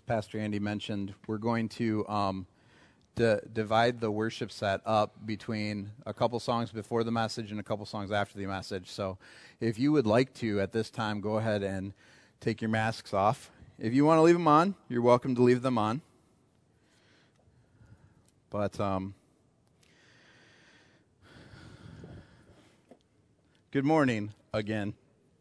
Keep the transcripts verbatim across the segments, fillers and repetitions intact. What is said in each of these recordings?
Pastor Andy mentioned, we're going to um, d- divide the worship set up between a couple songs before the message and a couple songs after the message. So if you would like to, at this time, go ahead and take your masks off. If you want to leave them on, you're welcome to leave them on. But um, good morning again.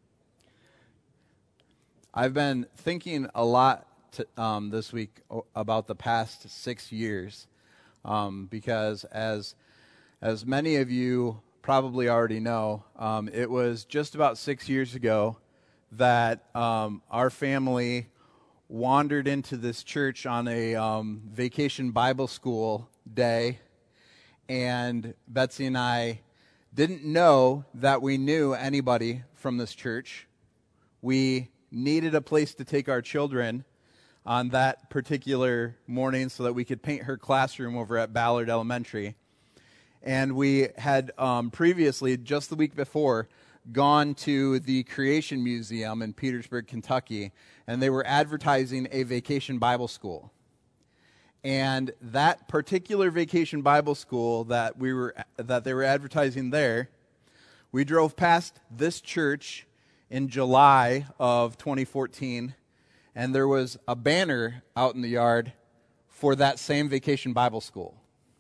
I've been thinking a lot to, um, this week about the past six years um, because as as many of you probably already know, um, it was just about six years ago that um, our family wandered into this church on a um, vacation Bible school day, and Betsy and I didn't know that we knew anybody from this church. We needed a place to take our children on that particular morning so that we could paint her classroom over at Ballard Elementary. And we had um, previously, just the week before, gone to the Creation Museum in Petersburg, Kentucky, and they were advertising a vacation Bible school. And that particular vacation Bible school that we were that they were advertising there, we drove past this church in July of twenty fourteen, and there was a banner out in the yard for that same vacation Bible school.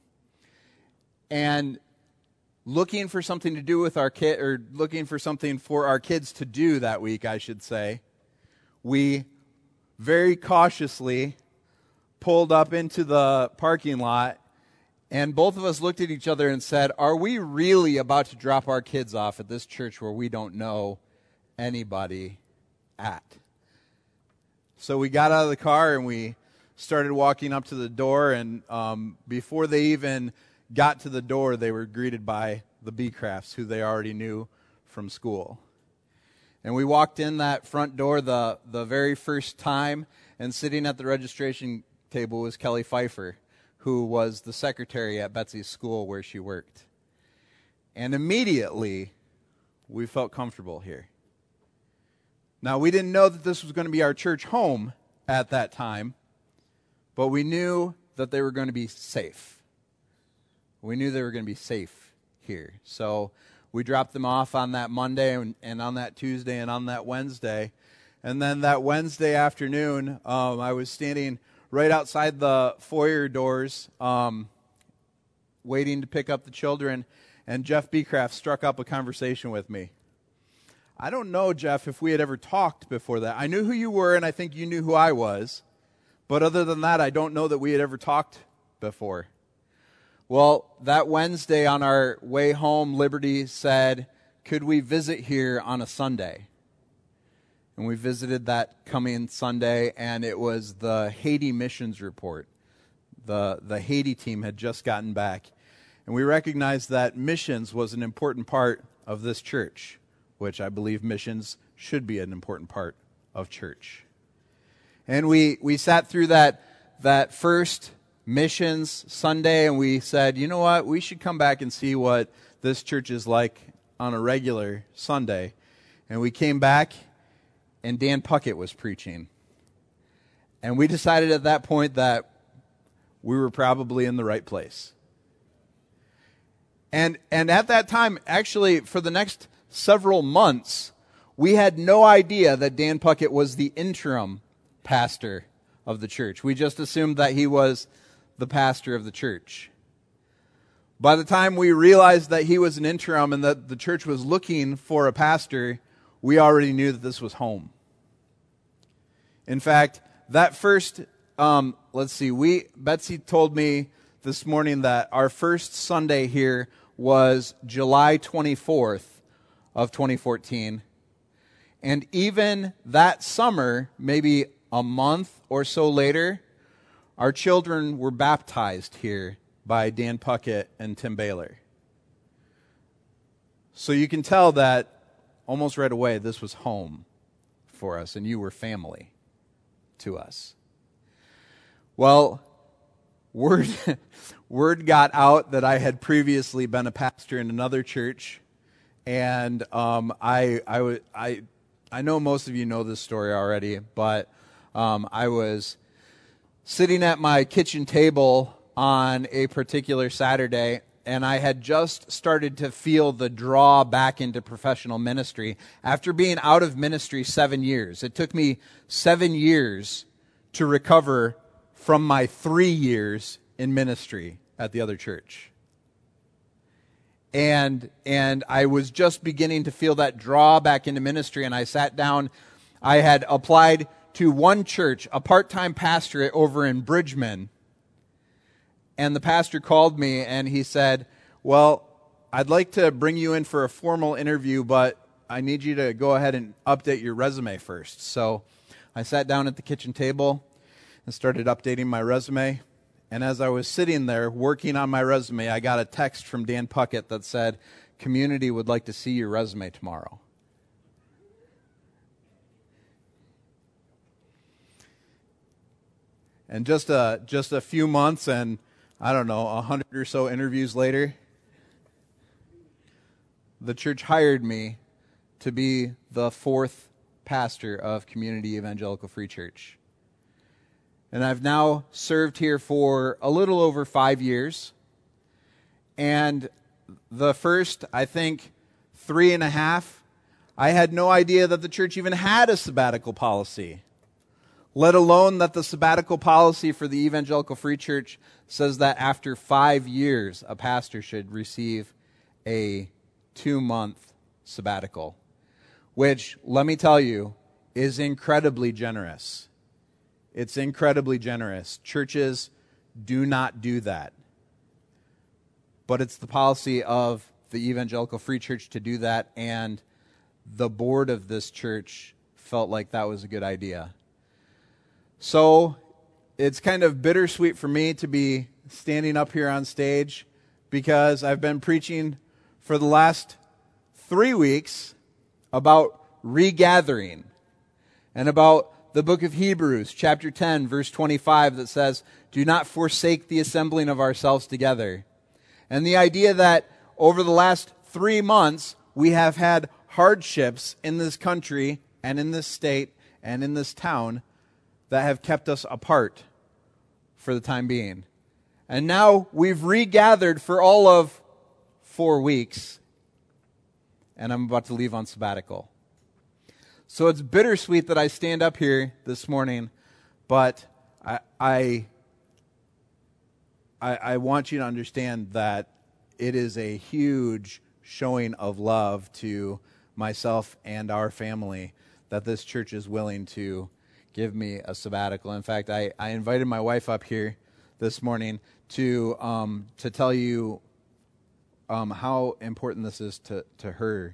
And looking for something to do with our kid, or looking for something for our kids to do that week, I should say, we very cautiously pulled up into the parking lot, and both of us looked at each other and said, "Are we really about to drop our kids off at this church where we don't know anybody at?" So we got out of the car and we started walking up to the door, and um, before they even got to the door, they were greeted by the Beecrafts, who they already knew from school. And we walked in that front door the, the very first time, and sitting at the registration table was Kelly Pfeiffer, who was the secretary at Betsy's school where she worked. And immediately, we felt comfortable here. Now, we didn't know that this was going to be our church home at that time, but we knew that they were going to be safe. We knew they were going to be safe here. So we dropped them off on that Monday and, and on that Tuesday and on that Wednesday. And then that Wednesday afternoon, um, I was standing right outside the foyer doors um, waiting to pick up the children, and Jeff Beecraft struck up a conversation with me. I don't know, Jeff, if we had ever talked before that. I knew who you were, and I think you knew who I was. But other than that, I don't know that we had ever talked before. Well, that Wednesday on our way home, Liberty said, "Could we visit here on a Sunday?" And we visited that coming Sunday, and it was the Haiti missions report. The, the Haiti team had just gotten back. And we recognized that missions was an important part of this church, which I believe missions should be an important part of church. And we, we sat through that, that first missions Sunday, and we said, you know what, we should come back and see what this church is like on a regular Sunday. And we came back, and Dan Puckett was preaching. And we decided at that point that we were probably in the right place. And and at that time, actually, for the next several months, we had no idea that Dan Puckett was the interim pastor of the church. We just assumed that he was the pastor of the church. By the time we realized that he was an interim and that the church was looking for a pastor, we already knew that this was home. In fact, that first, um, let's see, we Betsy told me this morning that our first Sunday here was July twenty-fourth of twenty fourteen. And even that summer, maybe a month or so later, our children were baptized here by Dan Puckett and Tim Baylor. So you can tell that almost right away this was home for us, and you were family to us. Well, word word got out that I had previously been a pastor in another church, and um, I I I I know most of you know this story already, but um, I was sitting at my kitchen table on a particular Saturday, and I had just started to feel the draw back into professional ministry after being out of ministry seven years. It took me seven years to recover from my three years in ministry at the other church. And and I was just beginning to feel that draw back into ministry, and I sat down. I had applied to one church, a part-time pastorate over in Bridgman, and the pastor called me and he said, well, I'd like to bring you in for a formal interview, but I need you to go ahead and update your resume first. So I sat down at the kitchen table and started updating my resume. And as I was sitting there working on my resume, I got a text from Dan Puckett that said, Community would like to see your resume tomorrow. And just a, just a few months and, I don't know, a hundred or so interviews later, the church hired me to be the fourth pastor of Community Evangelical Free Church. And I've now served here for a little over five years. And the first, I think, three and a half, I had no idea that the church even had a sabbatical policy, let alone that the sabbatical policy for the Evangelical Free Church says that after five years, a pastor should receive a two-month sabbatical, which, let me tell you, is incredibly generous. It's incredibly generous. Churches do not do that. But it's the policy of the Evangelical Free Church to do that, and the board of this church felt like that was a good idea. So it's kind of bittersweet for me to be standing up here on stage because I've been preaching for the last three weeks about regathering and about the book of Hebrews, chapter ten, verse twenty-five, that says, do not forsake the assembling of ourselves together. And the idea that over the last three months, we have had hardships in this country and in this state and in this town that have kept us apart for the time being. And now we've regathered for all of four weeks, and I'm about to leave on sabbatical. So it's bittersweet that I stand up here this morning, but I, I, I, I want you to understand that it is a huge showing of love to myself and our family that this church is willing to give me a sabbatical. In fact, I, I invited my wife up here this morning to um, to tell you um, how important this is to, to her.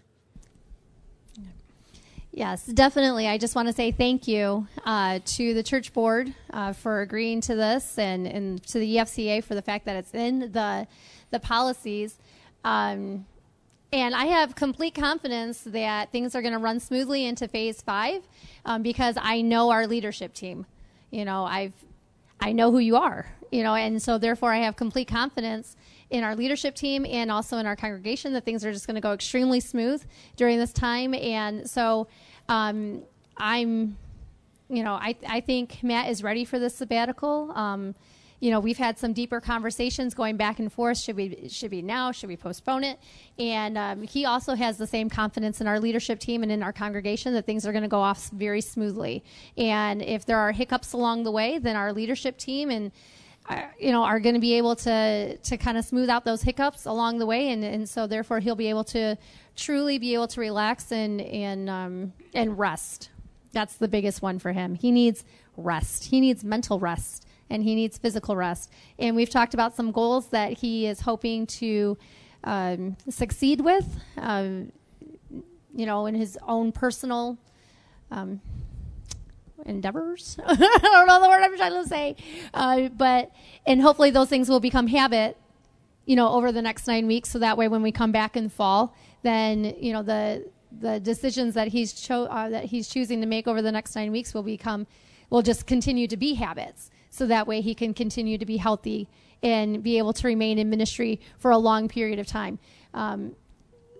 Yes, definitely. I just want to say thank you uh, to the church board uh, for agreeing to this, and, and to the E F C A for the fact that it's in the the policies. Um, and I have complete confidence that things are going to run smoothly into phase five um, because I know our leadership team. You know, I've I know who you are. You know, and so therefore I have complete confidence in our leadership team and also in our congregation that things are just going to go extremely smooth during this time. And so um, I'm, you know, I I think Matt is ready for this sabbatical. Um, you know, we've had some deeper conversations going back and forth. Should we should we now? Should we postpone it? And um, he also has the same confidence in our leadership team and in our congregation that things are going to go off very smoothly. And if there are hiccups along the way, then our leadership team and uh, you know are going to be able to to kind of smooth out those hiccups along the way. And, and so therefore he'll be able to truly be able to relax and and um, and rest. That's the biggest one for him. He needs rest. He needs mental rest. And he needs physical rest. And we've talked about some goals that he is hoping to um, succeed with, um, you know, in his own personal um, endeavors. I don't know the word I'm trying to say. Uh, but, and hopefully those things will become habit, you know, over the next nine weeks. So that way when we come back in fall, then, you know, the the decisions that he's cho- uh, that he's choosing to make over the next nine weeks will become, will just continue to be habits. So that way he can continue to be healthy and be able to remain in ministry for a long period of time. Um,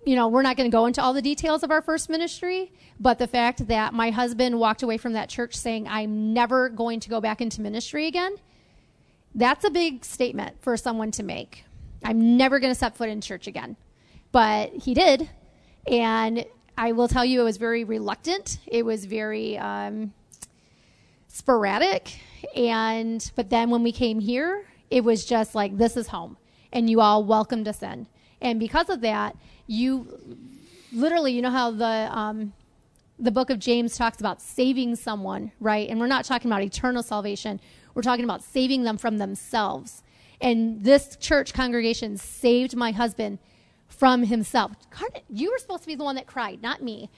you know, we're not going to go into all the details of our first ministry, but the fact that my husband walked away from that church saying, I'm never going to go back into ministry again, that's a big statement for someone to make. I'm never going to set foot in church again. But he did, and I will tell you it was very reluctant. It was very um, sporadic, and but then when we came here, it was just like, this is home, and you all welcomed us in. And because of that, you literally, you know how the um, the book of James talks about saving someone, right? And we're not talking about eternal salvation. We're talking about saving them from themselves. And this church congregation saved my husband from himself. You were supposed to be the one that cried, not me.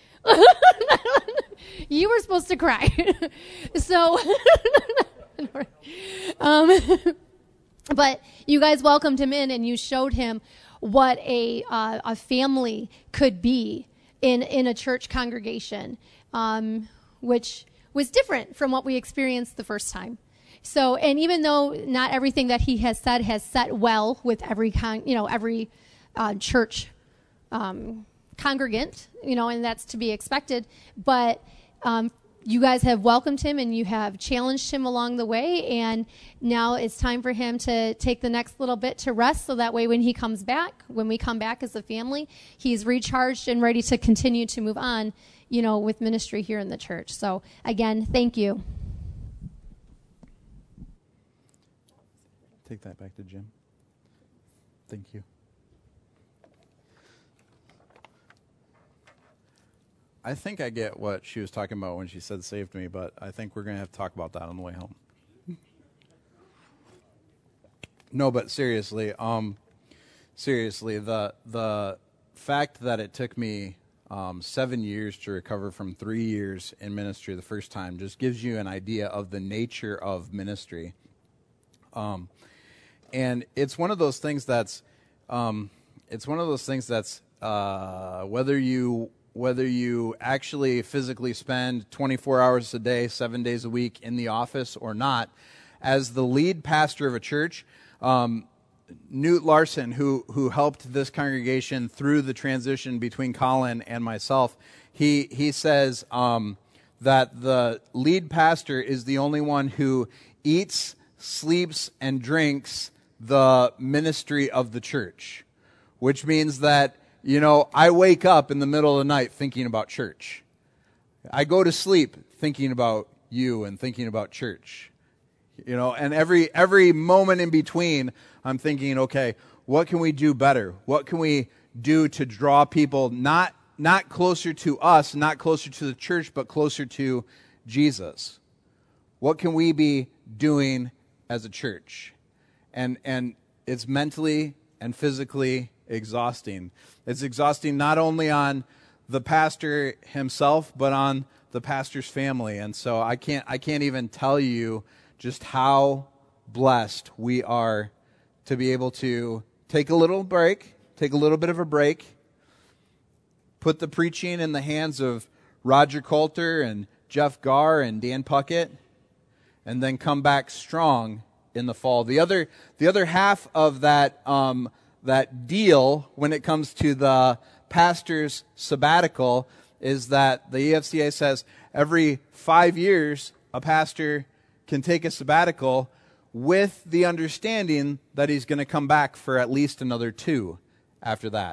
You were supposed to cry. So, um, but you guys welcomed him in, and you showed him what a uh, a family could be in in a church congregation, um, which was different from what we experienced the first time. So, and even though not everything that he has said has set well with every con, you know, every uh, church um, congregant, you know, and that's to be expected, but um, you guys have welcomed him and you have challenged him along the way, and now it's time for him to take the next little bit to rest, so that way when he comes back, when we come back as a family, he's recharged and ready to continue to move on, you know, with ministry here in the church. So again, thank you. Take that back to Jim. Thank you. I think I get what she was talking about when she said saved me, but I think we're going to have to talk about that on the way home. No, but seriously, um, seriously, the the fact that it took me um, seven years to recover from three years in ministry the first time just gives you an idea of the nature of ministry. Um, and it's one of those things that's, um, it's one of those things that's uh, whether you whether you actually physically spend twenty-four hours a day, seven days a week in the office or not, as the lead pastor of a church, um, Newt Larson, who who helped this congregation through the transition between Colin and myself, he he says um, that the lead pastor is the only one who eats, sleeps, and drinks the ministry of the church, which means that, you know, I wake up in the middle of the night thinking about church. I go to sleep thinking about you and thinking about church. You know, and every every moment in between, I'm thinking, okay, what can we do better? What can we do to draw people not not closer to us, not closer to the church, but closer to Jesus? What can we be doing as a church? And and it's mentally and physically exhausting. It's exhausting not only on the pastor himself, but on the pastor's family. And so I can't I can't even tell you just how blessed we are to be able to take a little break, take a little bit of a break, put the preaching in the hands of Roger Coulter and Jeff Garr and Dan Puckett, and then come back strong in the fall. The other the other half of that um, that deal when it comes to the pastor's sabbatical is that the E F C A says every five years a pastor can take a sabbatical with the understanding that he's going to come back for at least another two after that.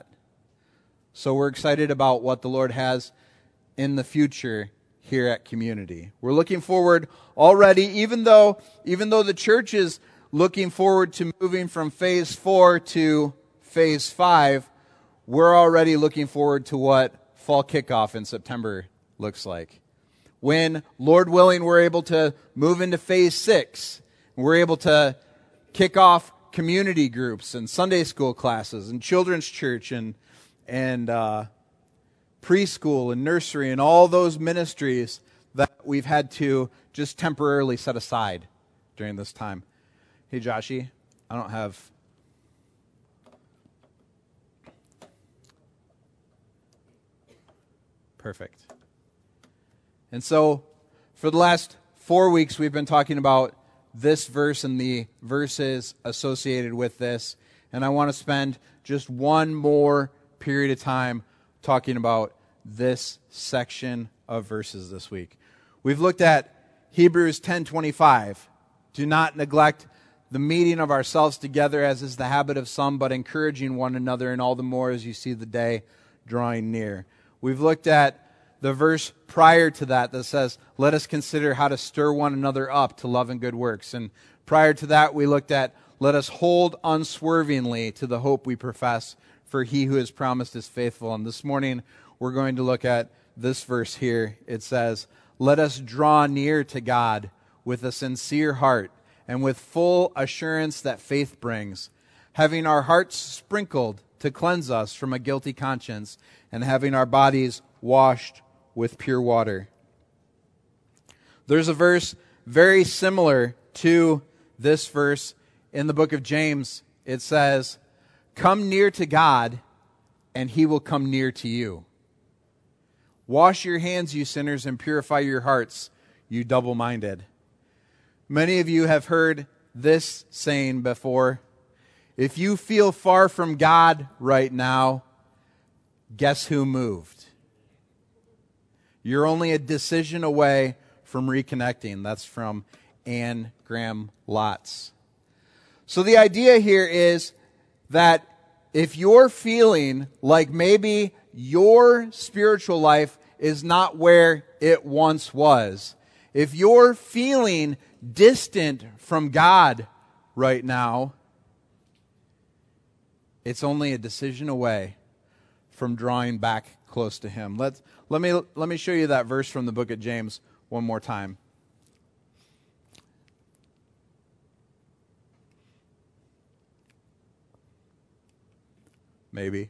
So we're excited about what the Lord has in the future here at Community. We're looking forward already, even though even though the church is looking forward to moving from phase four to phase five, we're already looking forward to what fall kickoff in September looks like. When, Lord willing, we're able to move into phase six, we're able to kick off community groups and Sunday school classes and children's church and and uh, preschool and nursery and all those ministries that we've had to just temporarily set aside during this time. Hey, Joshy, I don't have... Perfect. And so, for the last four weeks, we've been talking about this verse and the verses associated with this. And I want to spend just one more period of time talking about this section of verses this week. We've looked at Hebrews ten twenty-five. Do not neglect the meeting of ourselves together, as is the habit of some, but encouraging one another, and all the more as you see the day drawing near. We've looked at the verse prior to that that says, let us consider how to stir one another up to love and good works. And prior to that, we looked at, let us hold unswervingly to the hope we profess, for he who has promised is faithful. And this morning, we're going to look at this verse here. It says, let us draw near to God with a sincere heart and with full assurance that faith brings, having our hearts sprinkled to cleanse us from a guilty conscience, and having our bodies washed with pure water. There's a verse very similar to this verse in the book of James. It says, come near to God, and he will come near to you. Wash your hands, you sinners, and purify your hearts, you double-minded. Many of you have heard this saying before. If you feel far from God right now, guess who moved? You're only a decision away from reconnecting. That's from Anne Graham Lotz. So the idea here is that if you're feeling like maybe your spiritual life is not where it once was, if you're feeling distant from God right now, it's only a decision away from drawing back close to him. Let's, let me, let me show you that verse from the book of James one more time. Maybe.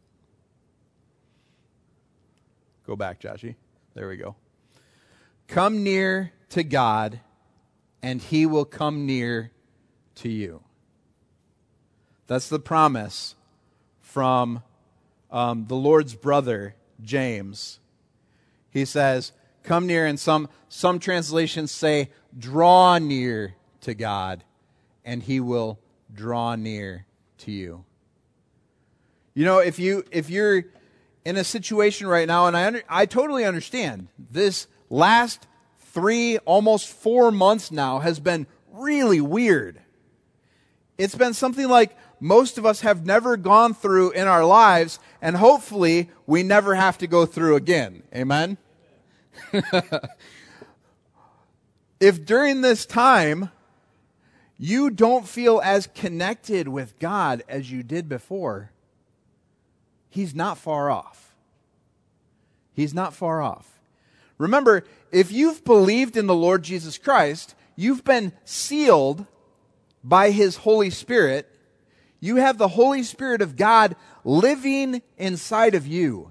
Go back, Joshy. There we go. Come near to God, and he will come near to you. That's the promise from um, the Lord's brother, James. He says, come near, and some, some translations say, draw near to God, and he will draw near to you. You know, if, you, if you're in a situation right now, and I, under, I totally understand, this last three, almost four months now has been really weird. It's been something like most of us have never gone through in our lives, and hopefully we never have to go through again. Amen? If during this time you don't feel as connected with God as you did before, he's not far off. He's not far off. Remember, if you've believed in the Lord Jesus Christ, you've been sealed by his Holy Spirit. You have the Holy Spirit of God living inside of you.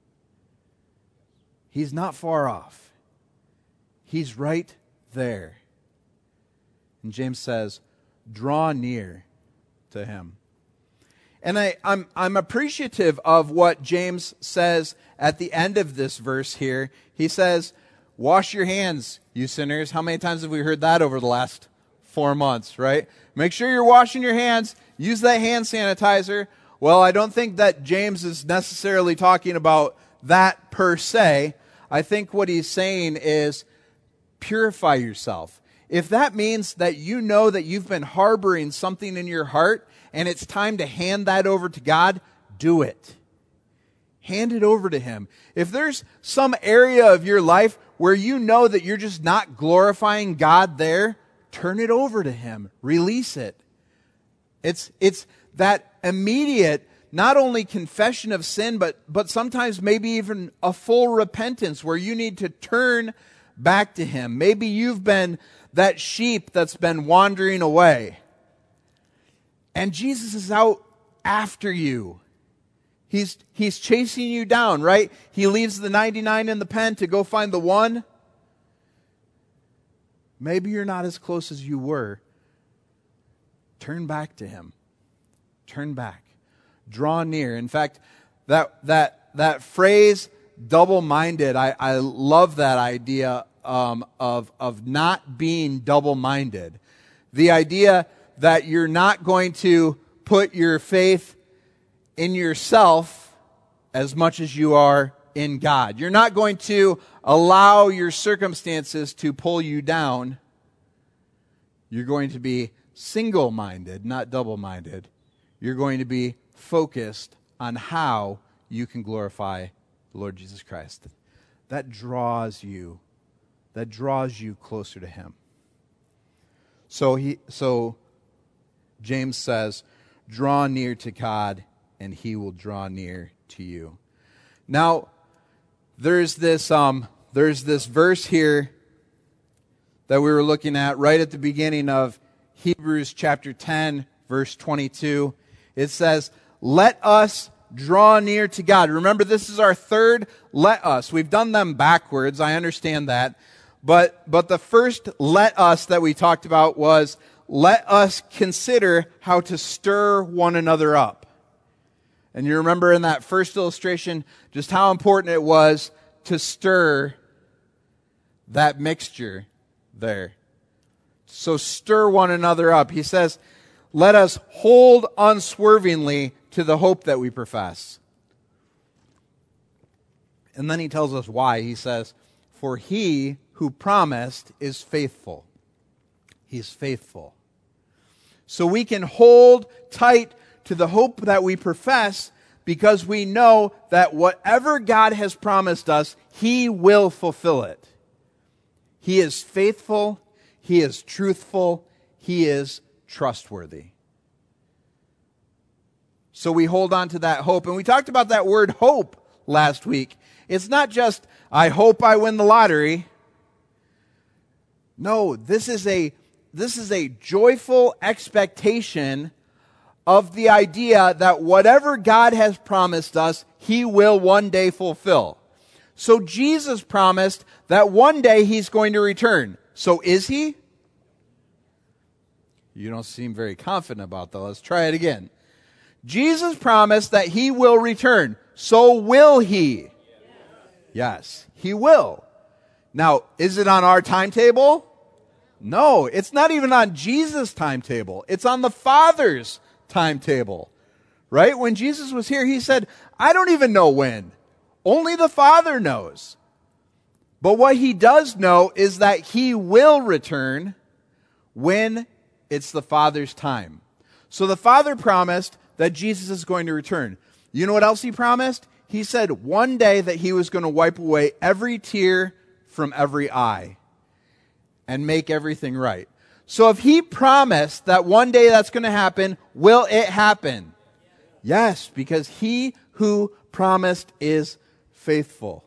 He's not far off. He's right there. And James says, draw near to him. And I, I'm, I'm appreciative of what James says at the end of this verse here. He says, wash your hands, you sinners. How many times have we heard that over the last four months, right? Make sure you're washing your hands. Use that hand sanitizer. Well, I don't think that James is necessarily talking about that per se. I think what he's saying is purify yourself. If that means that you know that you've been harboring something in your heart and it's time to hand that over to God, do it. Hand it over to him. If there's some area of your life where you know that you're just not glorifying God there, turn it over to him. Release it. It's, it's that immediate, not only confession of sin, but, but sometimes maybe even a full repentance where you need to turn back to him. Maybe you've been that sheep that's been wandering away. And Jesus is out after you. He's, he's chasing you down, right? He leaves the ninety-nine in the pen to go find the one. Maybe you're not as close as you were. Turn back to him. Turn back. Draw near. In fact, that that that phrase, double-minded, I, I love that idea um, of, of not being double-minded. The idea that you're not going to put your faith in yourself as much as you are in God. You're not going to allow your circumstances to pull you down. You're going to be single-minded, not double-minded. You're going to be focused on how you can glorify the Lord Jesus Christ. That draws you, that draws you closer to Him. So he, so James says, draw near to God, and He will draw near to you. Now, there's this, um, there's this verse here that we were looking at right at the beginning of Hebrews chapter ten, verse twenty-two. It says, let us draw near to God. Remember, this is our third let us. We've done them backwards, I understand that. But, but the first let us that we talked about was, let us consider how to stir one another up. And you remember in that first illustration just how important it was to stir that mixture there. So stir one another up. He says, let us hold unswervingly to the hope that we profess. And then he tells us why. He says, for He who promised is faithful. He's faithful. So we can hold tight to the hope that we profess because we know that whatever God has promised us, He will fulfill it. He is faithful. He is truthful. He is trustworthy. So we hold on to that hope. And we talked about that word hope last week. It's not just, I hope I win the lottery. No, this is a, this is a joyful expectation of the idea that whatever God has promised us, He will one day fulfill. So Jesus promised that one day He's going to return. So is He? You don't seem very confident about that. Let's try it again. Jesus promised that He will return. So will He? Yes, He will. Now, is it on our timetable? No, it's not even on Jesus' timetable. It's on the Father's timetable. Right? When Jesus was here, He said, I don't even know when. Only the Father knows. But what He does know is that He will return when it's the Father's time. So the Father promised that Jesus is going to return. You know what else He promised? He said one day that He was going to wipe away every tear from every eye and make everything right. So if He promised that one day that's going to happen, will it happen? Yes, because He who promised is faithful.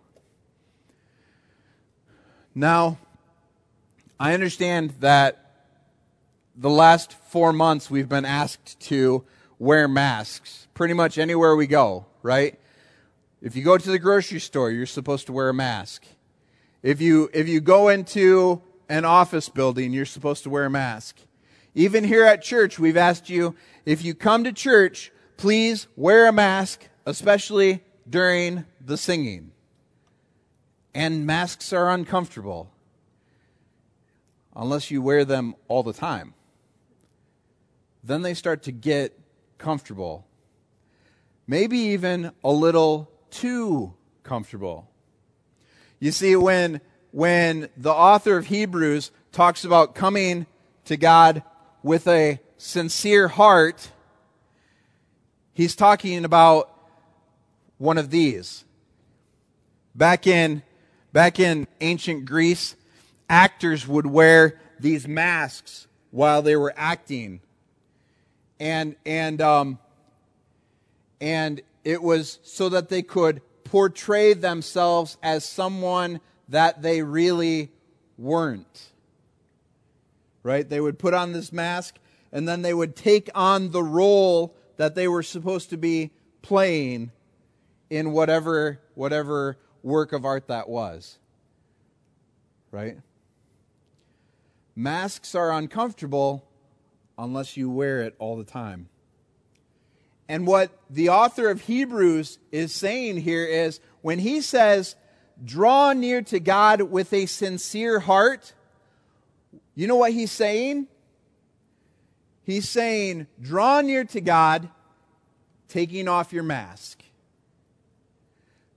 Now, I understand that the last four months we've been asked to wear masks pretty much anywhere we go, right? If you go to the grocery store, you're supposed to wear a mask. If you if you go into an office building, you're supposed to wear a mask. Even here at church, we've asked you, if you come to church, please wear a mask, especially during the singing. And masks are uncomfortable unless you wear them all the time. Then they start to get comfortable. Maybe even a little too comfortable. You see, when, when the author of Hebrews talks about coming to God with a sincere heart, he's talking about one of these. Back in, back in ancient Greece, actors would wear these masks while they were acting. And, and, um, and it was so that they could portray themselves as someone that they really weren't. Right? They would put on this mask, and then they would take on the role that they were supposed to be playing in whatever whatever work of art that was. Right? Masks are uncomfortable unless you wear it all the time. And what the author of Hebrews is saying here is, when he says, draw near to God with a sincere heart, you know what he's saying? He's saying, draw near to God, taking off your mask.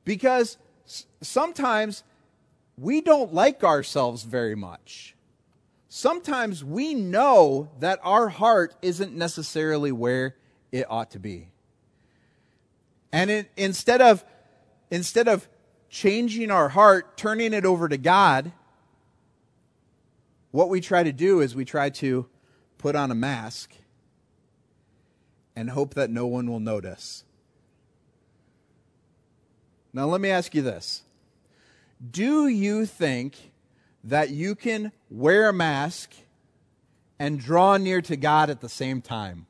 Because s- sometimes we don't like ourselves very much. Sometimes we know that our heart isn't necessarily where it ought to be. And it, instead of instead of changing our heart, turning it over to God, what we try to do is we try to put on a mask and hope that no one will notice. Now let me ask you this. Do you think that you can wear a mask and draw near to God at the same time?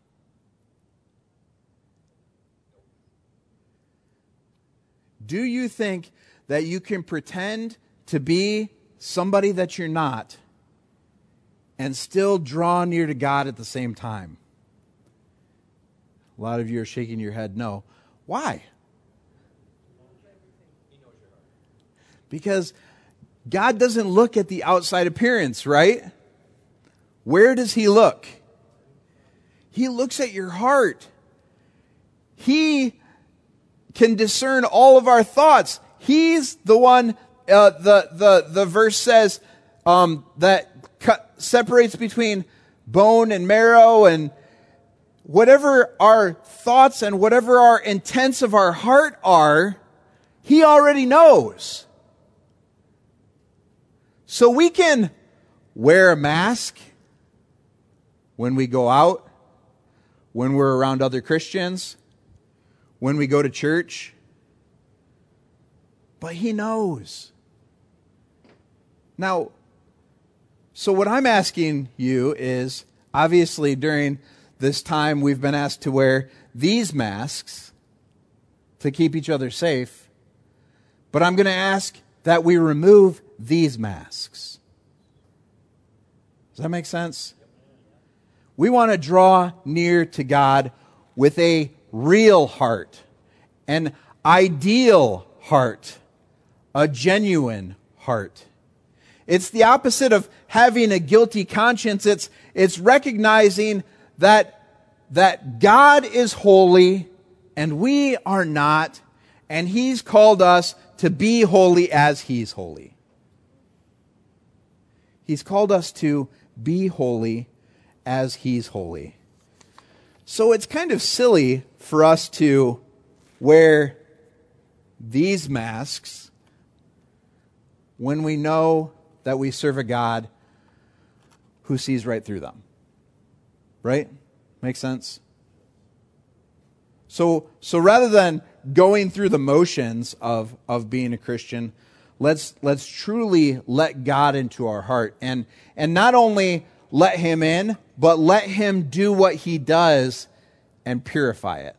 Do you think that you can pretend to be somebody that you're not and still draw near to God at the same time? A lot of you are shaking your head no. Why? Because God doesn't look at the outside appearance, right? Where does He look? He looks at your heart. He can discern all of our thoughts. He's the one, uh, the, the, the verse says um, that cut, separates between bone and marrow, and whatever our thoughts and whatever our intents of our heart are, He already knows. So we can wear a mask when we go out, when we're around other Christians, when we go to church. But He knows. Now, so what I'm asking you is, obviously during this time we've been asked to wear these masks to keep each other safe, but I'm going to ask that we remove these masks. Does that make sense? We want to draw near to God with a real heart, an ideal heart, a genuine heart. It's the opposite of having a guilty conscience. It's, it's recognizing that, that God is holy and we are not, and He's called us to be holy as He's holy. He's called us to be holy as He's holy. So it's kind of silly for us to wear these masks when we know that we serve a God who sees right through them. Right? Make sense? So, so rather than going through the motions of, of being a Christian, let's, let's truly let God into our heart. And, and not only let Him in, but let Him do what He does and purify it.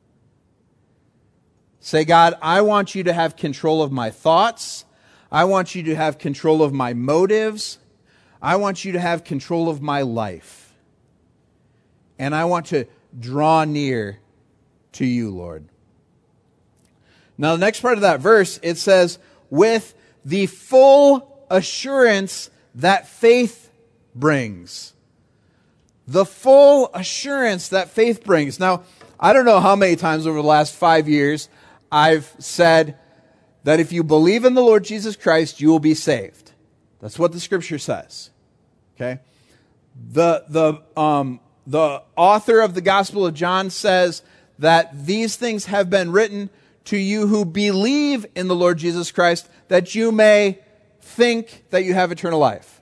Say, God, I want You to have control of my thoughts. I want You to have control of my motives. I want You to have control of my life. And I want to draw near to You, Lord. Now, the next part of that verse, it says, with the full assurance that faith brings. The full assurance that faith brings. Now, I don't know how many times over the last five years I've said that if you believe in the Lord Jesus Christ, you will be saved. That's what the Scripture says. Okay? The, the, um, the author of the Gospel of John says that these things have been written to you who believe in the Lord Jesus Christ, that you may think that you have eternal life.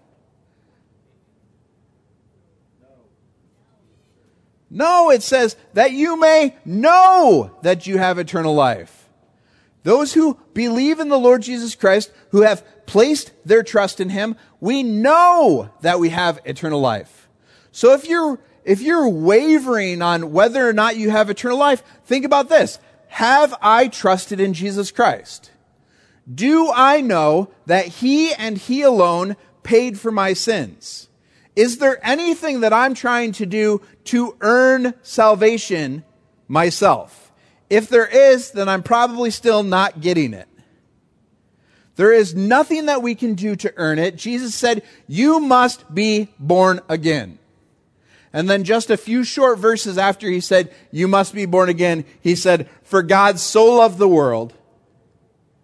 No, it says that you may know that you have eternal life. Those who believe in the Lord Jesus Christ, who have placed their trust in Him, we know that we have eternal life. So if you're, if you're wavering on whether or not you have eternal life, think about this. Have I trusted in Jesus Christ? Do I know that He and He alone paid for my sins? Is there anything that I'm trying to do to earn salvation myself? If there is, then I'm probably still not getting it. There is nothing that we can do to earn it. Jesus said, you must be born again. And then just a few short verses after He said, you must be born again, He said, for God so loved the world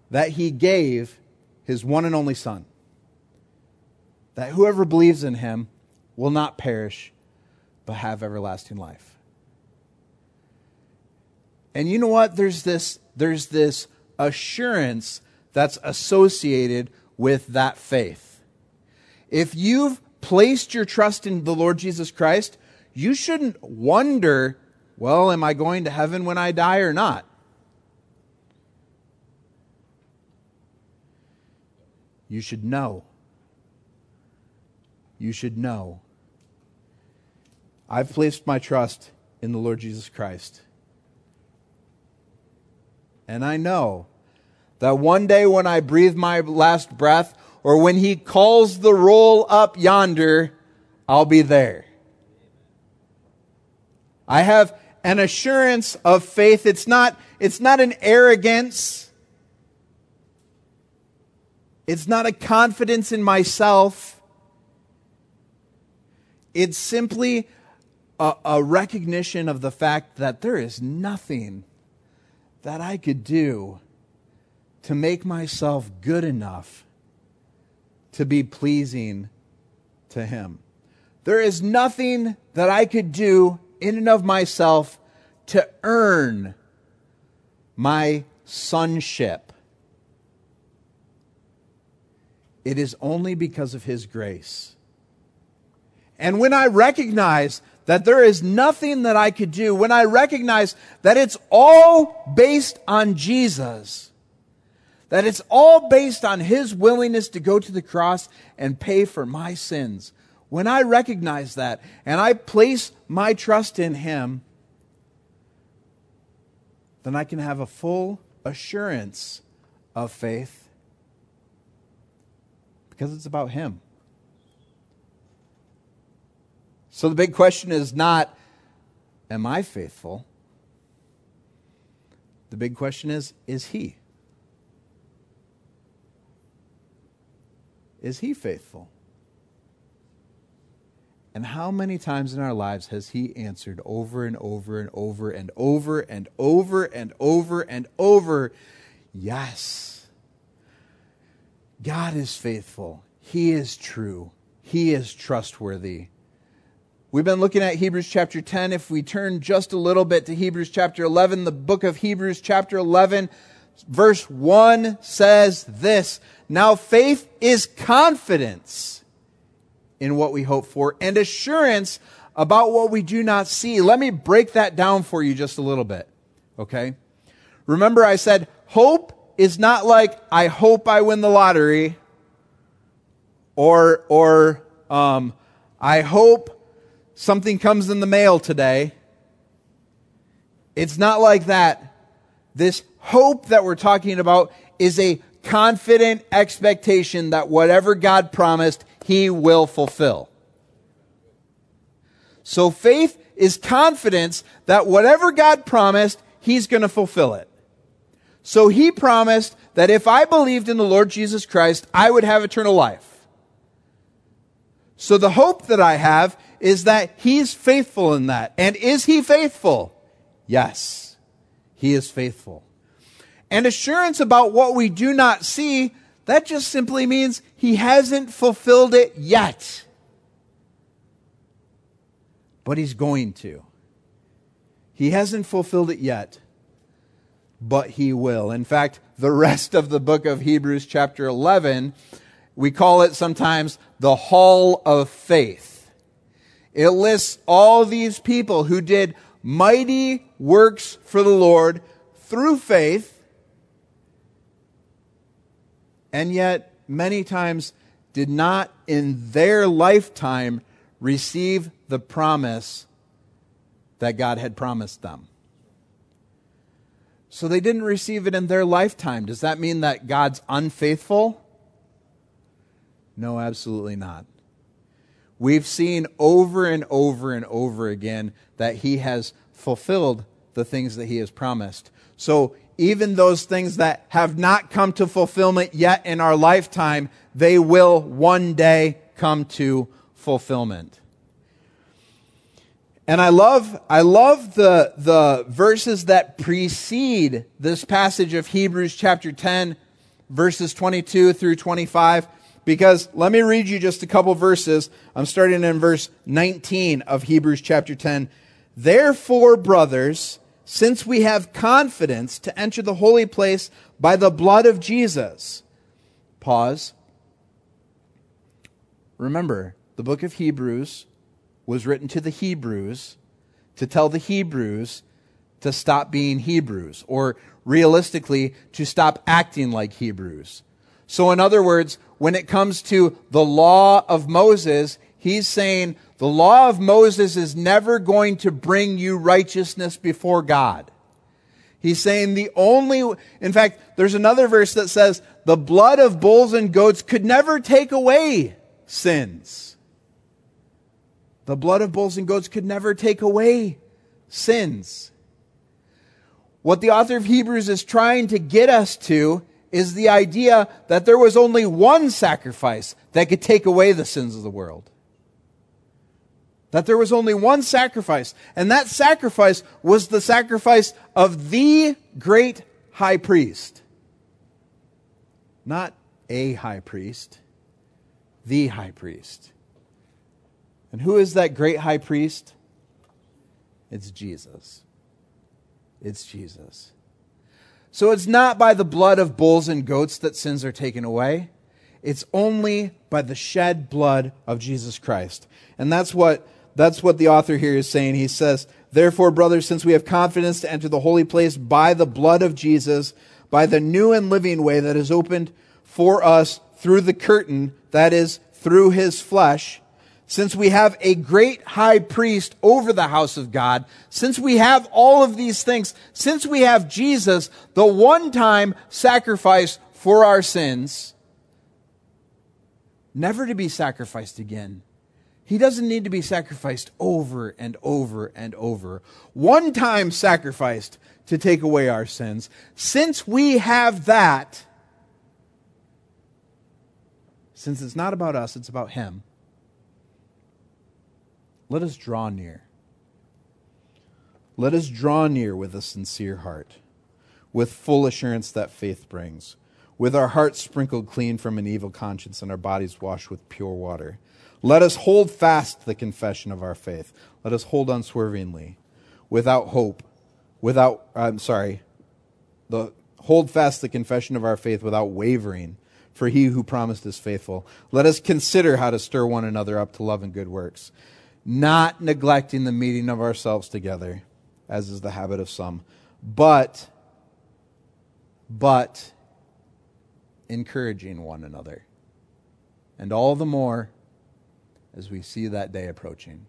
that he gave his one and only Son, that whoever believes in him will not perish, but have everlasting life. And you know what? There's this, there's this assurance that's associated with that faith. If you've placed your trust in the Lord Jesus Christ, you shouldn't wonder, well, am I going to heaven when I die or not? You should know. You should know. I've placed my trust in the Lord Jesus Christ. And I know that one day when I breathe my last breath, or when he calls the roll up yonder, I'll be there. I have an assurance of faith. It's not, it's not an arrogance. It's not a confidence in myself. It's simply a, a recognition of the fact that there is nothing that I could do to make myself good enough to be pleasing to him. There is nothing that I could do in and of myself to earn my sonship. It is only because of his grace. And when I recognize that there is nothing that I could do, when I recognize that it's all based on Jesus, that it's all based on his willingness to go to the cross and pay for my sins, when I recognize that and I place my trust in him, then I can have a full assurance of faith because it's about him. So the big question is not, am I faithful? The big question is, is he? Is he faithful? And how many times in our lives has he answered over and over and over and over and over and over and over, yes. God is faithful. He is true. He is trustworthy. We've been looking at Hebrews chapter ten. If we turn just a little bit to Hebrews chapter eleven, the book of Hebrews chapter eleven, verse one says this: now faith is confidence in what we hope for and assurance about what we do not see. Let me break that down for you just a little bit, okay? Remember I said hope is not like I hope I win the lottery or, or um, I hope something comes in the mail today. It's not like that. This hope that we're talking about is a confident expectation that whatever God promised, he will fulfill. So faith is confidence that whatever God promised, he's going to fulfill it. So he promised that if I believed in the Lord Jesus Christ, I would have eternal life. So the hope that I have is that he's faithful in that. And is he faithful? Yes, he is faithful. And assurance about what we do not see, that just simply means he hasn't fulfilled it yet. But he's going to. He hasn't fulfilled it yet, but he will. In fact, the rest of the book of Hebrews chapter eleven, we call it sometimes the Hall of Faith. It lists all these people who did mighty works for the Lord through faith, and yet many times did not in their lifetime receive the promise that God had promised them. So they didn't receive it in their lifetime. Does that mean that God's unfaithful? No, absolutely not. We've seen over and over and over again that he has fulfilled the things that he has promised. So even those things that have not come to fulfillment yet in our lifetime, they will one day come to fulfillment. And I love, I love the, the verses that precede this passage of Hebrews chapter ten. verses twenty-two through twenty-five, because let me read you just a couple verses. I'm starting in verse nineteen of Hebrews chapter ten. Therefore, brothers, since we have confidence to enter the holy place by the blood of Jesus. Pause. Remember, the book of Hebrews was written to the Hebrews to tell the Hebrews to stop being Hebrews, or realistically, to stop acting like Hebrews. So in other words, when it comes to the law of Moses, he's saying the law of Moses is never going to bring you righteousness before God. He's saying the only, in fact, there's another verse that says the blood of bulls and goats could never take away sins. The blood of bulls and goats could never take away sins. What the author of Hebrews is trying to get us to is the idea that there was only one sacrifice that could take away the sins of the world. That there was only one sacrifice, and that sacrifice was the sacrifice of the great high priest. Not a high priest, the high priest. And who is that great high priest? It's Jesus. It's Jesus. So it's not by the blood of bulls and goats that sins are taken away. It's only by the shed blood of Jesus Christ. And that's what that's what the author here is saying. He says, therefore, brothers, since we have confidence to enter the holy place by the blood of Jesus, by the new and living way that is opened for us through the curtain, that is, through his flesh, since we have a great high priest over the house of God, since we have all of these things, since we have Jesus, the one-time sacrifice for our sins, never to be sacrificed again. He doesn't need to be sacrificed over and over and over. One time sacrificed to take away our sins. Since we have that, since it's not about us, it's about him, let us draw near. Let us draw near with a sincere heart, with full assurance that faith brings, with our hearts sprinkled clean from an evil conscience and our bodies washed with pure water. Let us hold fast the confession of our faith. Let us hold unswervingly, without hope, without, I'm sorry, the hold fast the confession of our faith without wavering, for he who promised is faithful. Let us consider how to stir one another up to love and good works, not neglecting the meeting of ourselves together, as is the habit of some, but, but encouraging one another. And all the more as we see that day approaching.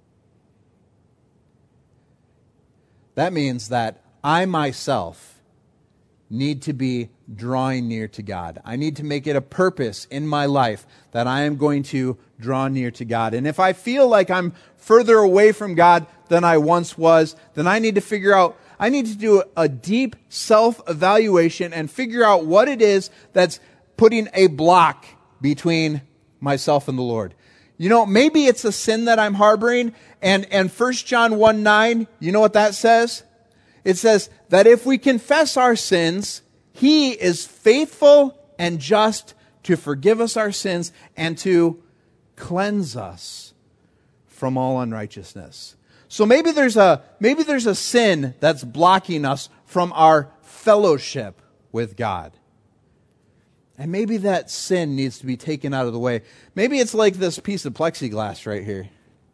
That means that I myself need to be drawing near to God. I need to make it a purpose in my life that I am going to draw near to God. And if I feel like I'm further away from God than I once was, then I need to figure out, I need to do a deep self-evaluation and figure out what it is that's putting a block between myself and the Lord. You know, maybe it's a sin that I'm harboring, and, and First John one nine, you know what that says? It says that if we confess our sins, he is faithful and just to forgive us our sins and to cleanse us from all unrighteousness. So maybe there's a maybe there's a sin that's blocking us from our fellowship with God. And maybe that sin needs to be taken out of the way. Maybe it's like this piece of plexiglass right here.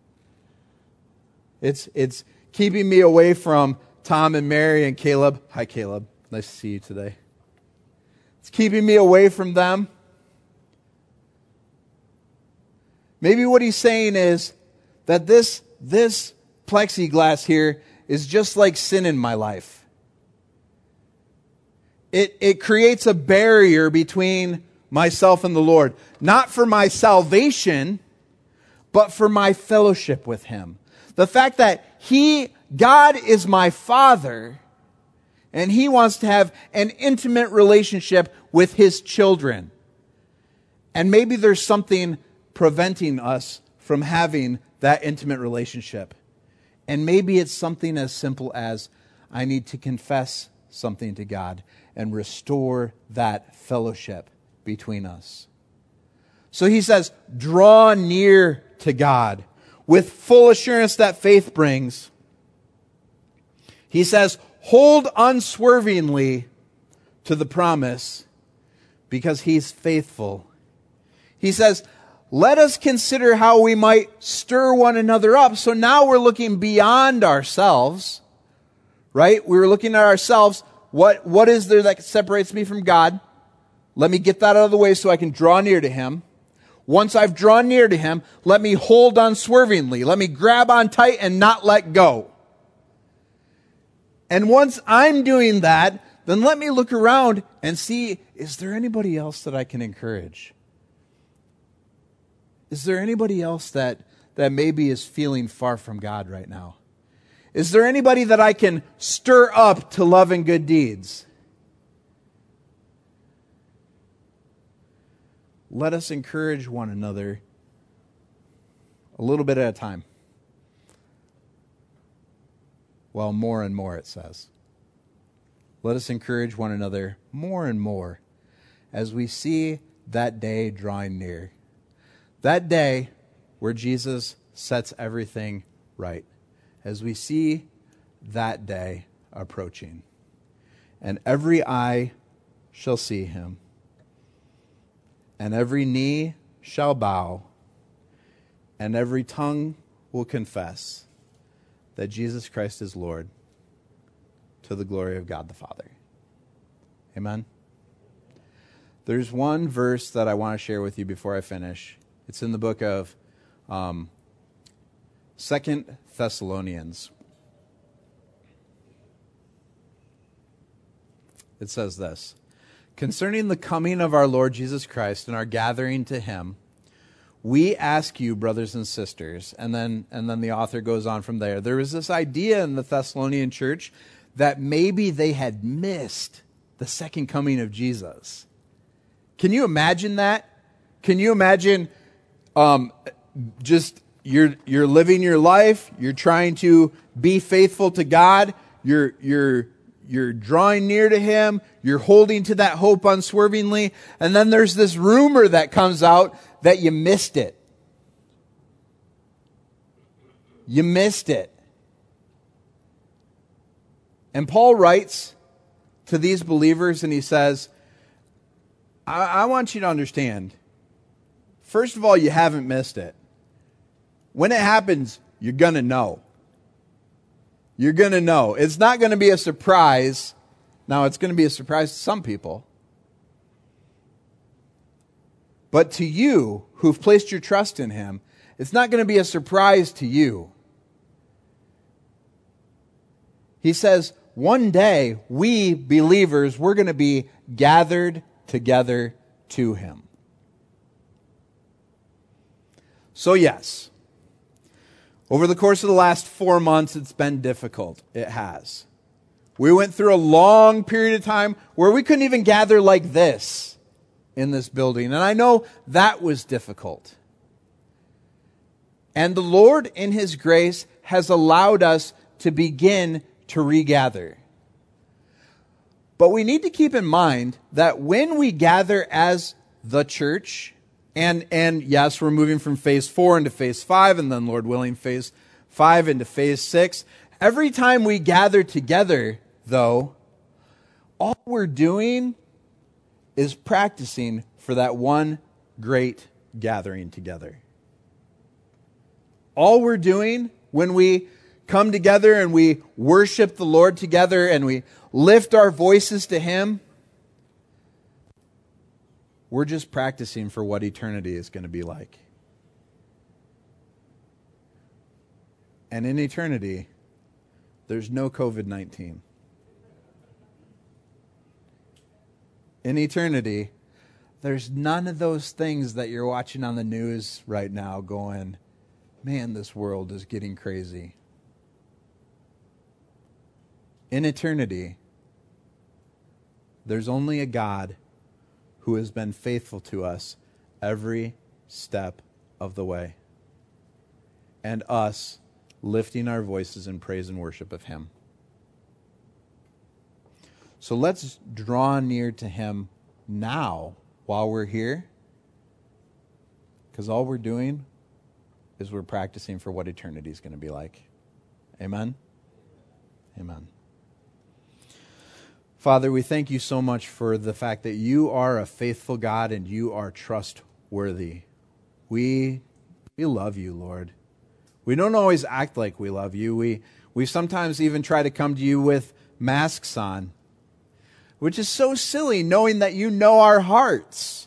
It's it's keeping me away from Tom and Mary and Caleb. Hi, Caleb. Nice to see you today. It's keeping me away from them. Maybe what he's saying is that this, this plexiglass here is just like sin in my life. It, it creates a barrier between myself and the Lord. Not for my salvation, but for my fellowship with him. The fact that he, God is my Father, and he wants to have an intimate relationship with his children. And maybe there's something preventing us from having that intimate relationship. And maybe it's something as simple as I need to confess something to God and restore that fellowship between us. So he says, draw near to God with full assurance that faith brings. He says, hold unswervingly to the promise because he's faithful. He says, let us consider how we might stir one another up. So now we're looking beyond ourselves, right? We're looking at ourselves. What, what is there that separates me from God? Let me get that out of the way so I can draw near to him. Once I've drawn near to him, let me hold unswervingly. Let me grab on tight and not let go. And once I'm doing that, then let me look around and see, is there anybody else that I can encourage? Is there anybody else that, that maybe is feeling far from God right now? Is there anybody that I can stir up to love and good deeds? Let us encourage one another a little bit at a time. Well, more and more, it says. Let us encourage one another more and more as we see that day drawing near. That day where Jesus sets everything right. As we see that day approaching. And every eye shall see him. And every knee shall bow, and every tongue will confess that Jesus Christ is Lord, to the glory of God the Father. Amen? There's one verse that I want to share with you before I finish. It's in the book of um, Second Thessalonians. It says this. Concerning the coming of our Lord Jesus Christ and our gathering to him, we ask you, brothers and sisters, and then and then the author goes on from there. There was this idea in the Thessalonian church that maybe they had missed the second coming of Jesus. Can you imagine that? Can you imagine um, just you're you're living your life, you're trying to be faithful to God, you're you're You're drawing near to him. You're holding to that hope unswervingly. And then there's this rumor that comes out that you missed it. You missed it. And Paul writes to these believers and he says, I, I want you to understand. First of all, you haven't missed it. When it happens, you're going to know. You're going to know. It's not going to be a surprise. Now, it's going to be a surprise to some people. But to you, who've placed your trust in him, it's not going to be a surprise to you. He says, one day, we believers, we're going to be gathered together to him. So yes, over the course of the last four months, it's been difficult. It has. We went through a long period of time where we couldn't even gather like this in this building. And I know that was difficult. And the Lord, in his grace, has allowed us to begin to regather. But we need to keep in mind that when we gather as the church, And and yes, we're moving from phase four into phase five, and then, Lord willing, phase five into phase six. Every time we gather together, though, all we're doing is practicing for that one great gathering together. All we're doing when we come together and we worship the Lord together and we lift our voices to him, we're just practicing for what eternity is going to be like. And in eternity, there's no covid nineteen. In eternity, there's none of those things that you're watching on the news right now going, man, this world is getting crazy. In eternity, there's only a God who has been faithful to us every step of the way. And us lifting our voices in praise and worship of him. So let's draw near to him now while we're here, because all we're doing is we're practicing for what eternity is going to be like. Amen? Amen. Father, we thank you so much for the fact that you are a faithful God and you are trustworthy. We, we love you, Lord. We don't always act like we love you. We, we sometimes even try to come to you with masks on, which is so silly, knowing that you know our hearts.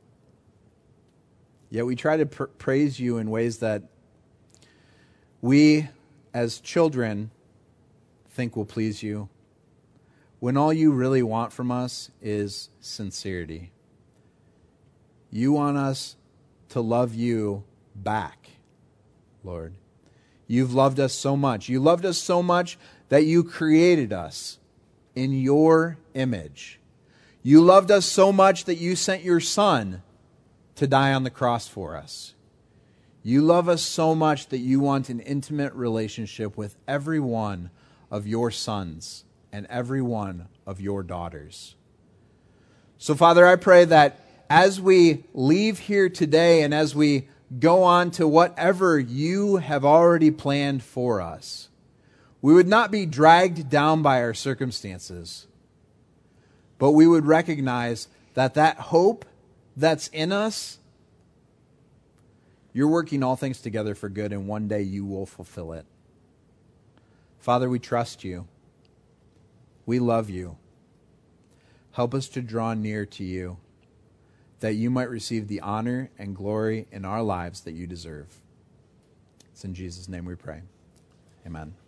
Yet we try to pr- praise you in ways that we, as children, think will please you, when all you really want from us is sincerity. You want us to love you back, Lord. You've loved us so much. You loved us so much that you created us in your image. You loved us so much that you sent your Son to die on the cross for us. You love us so much that you want an intimate relationship with every one of your sons and every one of your daughters. So, Father, I pray that as we leave here today and as we go on to whatever you have already planned for us, we would not be dragged down by our circumstances, but we would recognize that that hope that's in us, you're working all things together for good, and one day you will fulfill it. Father, we trust you. We love you. Help us to draw near to you, that you might receive the honor and glory in our lives that you deserve. It's in Jesus' name we pray. Amen.